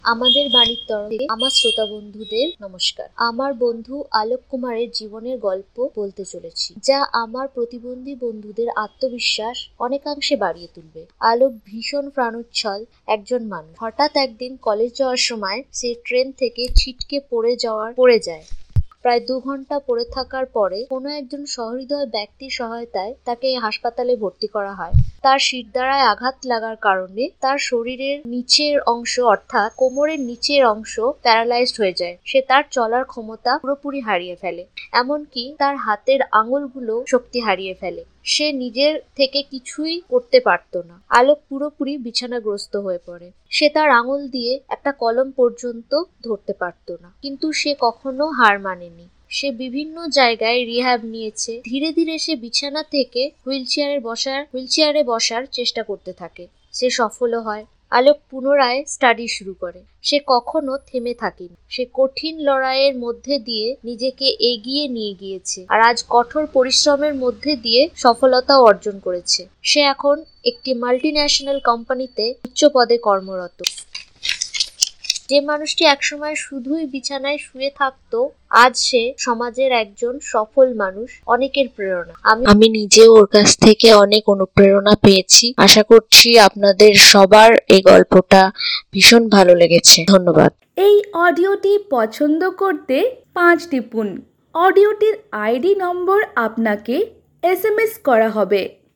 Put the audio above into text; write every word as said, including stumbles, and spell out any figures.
আমাদের বাড়ির তরফ থেকে আমার শ্রোতা বন্ধুদের নমস্কার। আমার বন্ধু আলোক কুমারের জীবনের গল্প বলতে চলেছি, যা আমার প্রতিবন্ধী বন্ধুদের আত্মবিশ্বাস অনেকাংশে বাড়িয়ে তুলবে। আলোক ভীষণ প্রাণোচ্ছল একজন মানুষ। হঠাৎ একদিন কলেজ যাওয়ার সময় সে ট্রেন থেকে ছিটকে পড়ে যাওয়ার পড়ে যায়। প্রায় দু ঘন্টা পড়ে থাকার পরে কোনো একজন সহৃদয় ব্যক্তির সহায়তায় তাকে হাসপাতালে ভর্তি করা হয়। তার শিরদাঁড়ায় আঘাত লাগার কারণে তার শরীরের নিচের অংশ অর্থাৎ কোমরের নিচের অংশ প্যারালাইজড হয়ে যায়। সে তার চলার ক্ষমতা পুরোপুরি হারিয়ে ফেলে, এমনকি তার হাতের আঙুলগুলো শক্তি হারিয়ে ফেলে। সে নিজের থেকে কিছুই করতে পারত না। আলোক পুরোপুরি বিছানাগ্রস্ত হয়ে পড়ে। সে তার আঙুল দিয়ে একটা কলম পর্যন্ত ধরতে পারত না, কিন্তু সে কখনো হার মানেনি। সে বিভিন্ন জায়গায় রিহ্যাব নিয়েছে। ধীরে ধীরে সে বিছানা থেকে হুইল চেয়ারে বসার হুইল চেয়ারে বসার চেষ্টা করতে থাকে। সে সফলও হয়। আলোক পুনরায় স্টাডি শুরু করে। সে কখনো থেমে থাকেনি। সে কঠিন লড়াইয়ের মধ্যে দিয়ে নিজেকে এগিয়ে নিয়ে গিয়েছে, আর আজ কঠোর পরিশ্রমের মধ্যে দিয়ে সফলতাও অর্জন করেছে। সে এখন একটি মাল্টিন্যাশনাল কোম্পানিতে উচ্চ পদে কর্মরত। যে মানুষটি একসময় শুধুই বিছানায় শুয়ে থাকতো, আজ সে সমাজের একজন সফল মানুষ, অনেকের প্রেরণা। আমি আমি নিজেও ওর কাছ থেকে অনেক অনুপ্রেরণা পেয়েছি। আশা করছি আপনাদের সবার এই গল্পটা ভীষণ ভালো লেগেছে। ধন্যবাদ। এই অডিওটি পছন্দ করতে পাঁচ টিপুন। অডিওটির আইডি নম্বর আপনাকে এস এম এস করা হবে।